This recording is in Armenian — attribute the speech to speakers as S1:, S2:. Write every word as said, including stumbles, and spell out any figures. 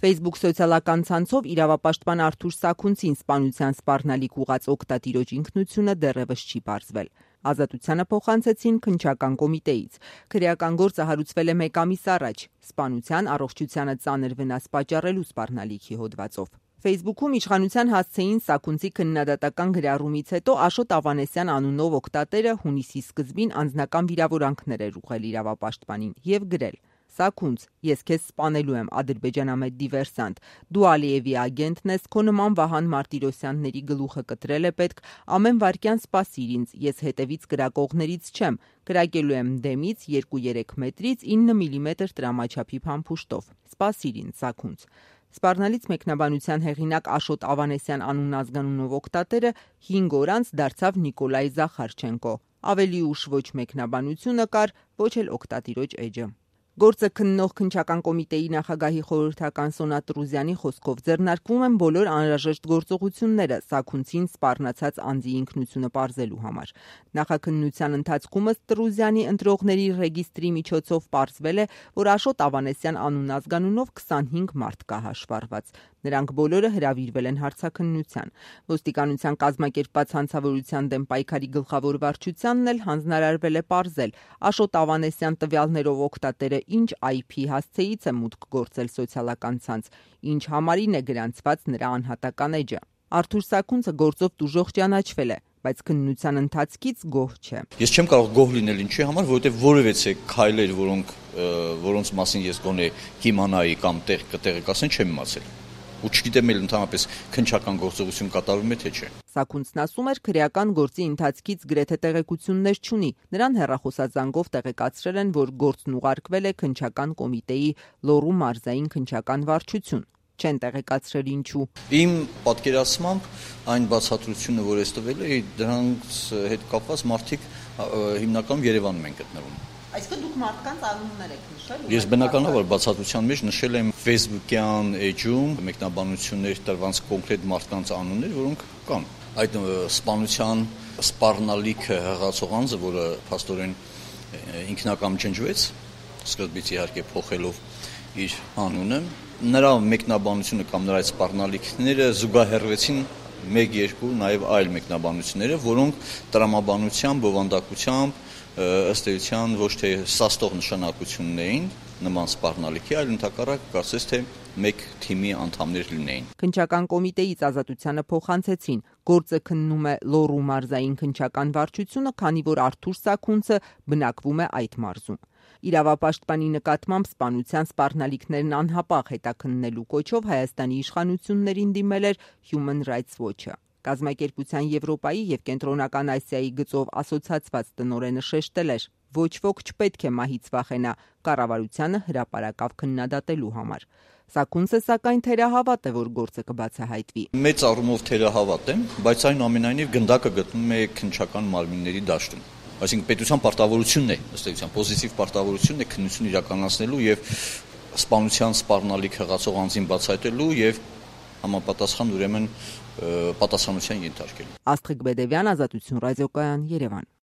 S1: Facebook սոցիալական ցանցով իրավապաշտպան Արթուր Սաքունցին սպանության սպառնալիք ուղղած օգտատիրոջ ինքնությունը դեռևս չի պարզվել։ Ազատությանը փոխանցեցին քննչական կոմիտեից։ Քրեական գործը հարուցվել է մեկ ամիս առաջ, սպանության առողջությանը ծանր վնաս պատճառելու սպառնալիքի հոդվածով։ Facebook-ում իշխանության հասցեին Սաքունցի քննադատական գրառումից հետո Աշոտ Ավանեսյան անունով օգտատերը հունիսի սկզբին անձնական վիրավորանքներ էր ուղղել իրավապաշտպանին եւ գրել. Սաքունց, ես քեզ սպանելու եմ, ադրբեջանամետ դիվերսանտ, դու Ալիևի ագենտն ես, քո նման Վահան Մարտիրոսյանների գլուխը կտրել է պետք, ամեն վայրկյան սպասիր ինձ, ես հետևից կրակողներից չեմ, կրակելու եմ դեմից երկու-երեք մետրից ինը միլիմետր տրամաչափի փամփուշտով, սպասիր ինձ, Սաքունց։ Սպառնալից մեկնաբանության հեղինակ Աշոտ Ավանեսյան անուն ազգանունով օգտատերը հինգ օր անց դարձավ Նիկոլայ Զախարչենկո։ Ավելի ուշ ոչ մեկնաբանությունը կար, ոչ էլ օգտատիրոջ էջը։ Գործը քննող քննչական կոմիտեի նախագահի խորհրդական Սոնա Տրուզյանի խոսքով ձեռնարկվում են բոլոր անհրաժեշտ գործողությունները Սաքունցին սպառնացած անձի ինքնությունը պարզելու համար։ Նախաքննության ընթացքում ըստ Տրուզյանի ընտրողների ռեգիստրի միջոցով պարզվել է, որ Աշոտ Ավանեսյան անուն ազգանունով քսանհինգ մարդ կա հաշվառված։ Նրանք բոլորը հրավիրվել են հարցաքննության։ Ոստիկանության կազմակերպված հանցավորության դեմ պայքարի գլխավոր վարչությանն էլ հանձնարարվել է պարզել Աշոտ Ավանեսյան տվյալներով օգտատերը ինչ այ փի հասցեից է մուտք գործել սոցիալական ցանց, ինչ համարին է գրանցված նրա անհատական էջը։ Արթուր Սաքունցը գործով տուժող ճանաչվել է, բայց քննության ընթացքից գոհ չէ։
S2: Ես չեմ կարող գոհ լինել ինչի համար, որովհետև որևէ քայլեր, որոնք որոնց մասին ես գոնե կիմանայի կամ տեղ կտեղեկացնեն, չեմ իմացել։ Ու չգիտեմ էլ ընդհանրապես քննչական գործողություն կատարվում է թե չէ։
S1: Սաքունցն ասում էր, քրեական գործի ընթացքից գրեթե տեղեկություններ չունի։ Նրան հեռախոսազանգով տեղեկացրել են, որ գործն ուղարկվել է քննչական կոմիտեի Լոռու մարզային քննչական վարչություն։ Չեն տեղեկացրել ինչու։
S2: Իմ պատկերացմամբ այն բացատրությունը, որ ես տվել էի, դրանց հետ կապված մարդիկ հիմնականում Երևանում են գտնվում։
S1: Այսինքն դուք մարդկանց անուններ եք նշել։
S2: Ես բնականաբար բացատրության մեջ նշել եմ Facebook-յան էջում մեկնաբանություններ տրված կոնկրետ մարդկանց անուններ, որոնք կան։ Այդ սպանության սպառնալիքը հղացող անձը, որը փաստորեն ինքնակամ ջնջվեց, սկզբից իհարկե փոխելով իր անունը, նրա մեկնաբանությունը կամ նրա այդ սպառնալիքները զուգահեռվեցին մեկ-երկու նաև այլ մեկնաբանությունները, որոնք տրամաբանությամբ, բովանդակությամբ ըստ էության ոչ թե սաստող նշանակությունն էին նման սպառնալիքի, այլ ընդհակառակ կարծես թե մեկ թիմի անդամներ լինեին։
S1: Քննչական կոմիտեից ազատությանը փոխանցեցին։ Գործը քննում է Լոռու մարզային քննչական վարչությունը, քանի որ Արթուր Սաքունցը բնակվում է այդ մարզում։ Իրավապաշտպանի նկատմամբ սպանության սպառնալիքներն անհապաղ հետաքննելու կոչով Հայաստանի իշխանություններին դիմել էր Human Rights Watch-ը։ Կազմակերպության Եվրոպայի եւ Կենտրոնական Ասիայի գծով ասոցացված տնօրենը շեշտել էր. ոչ ոք չպետք է մահից վախենա կառավարությանը հրապարակավ քննադատելու համար։ Սաքունցը սակայն թերահավատ է, որ գործը կբացահայտվի։
S2: Մեծ առումով թերահավատ եմ, բայց այնուամենայնիվ գնդակը գտնվում է քննչական մարմինների դաշտում։ Այսինքն պետության պարտավորությունն է, ըստ էության պոզիտիվ պարտավորությունն է քննություն իրականացնելու եւ սպանության սպառնալիք հղացող անձին բացահայտելու եւ համապատասխան ուրեմն պատասխանության ենթարկելու։
S1: Աստղիկ Բեդևյան, Ազատություն ռադիոկայան, Երևան։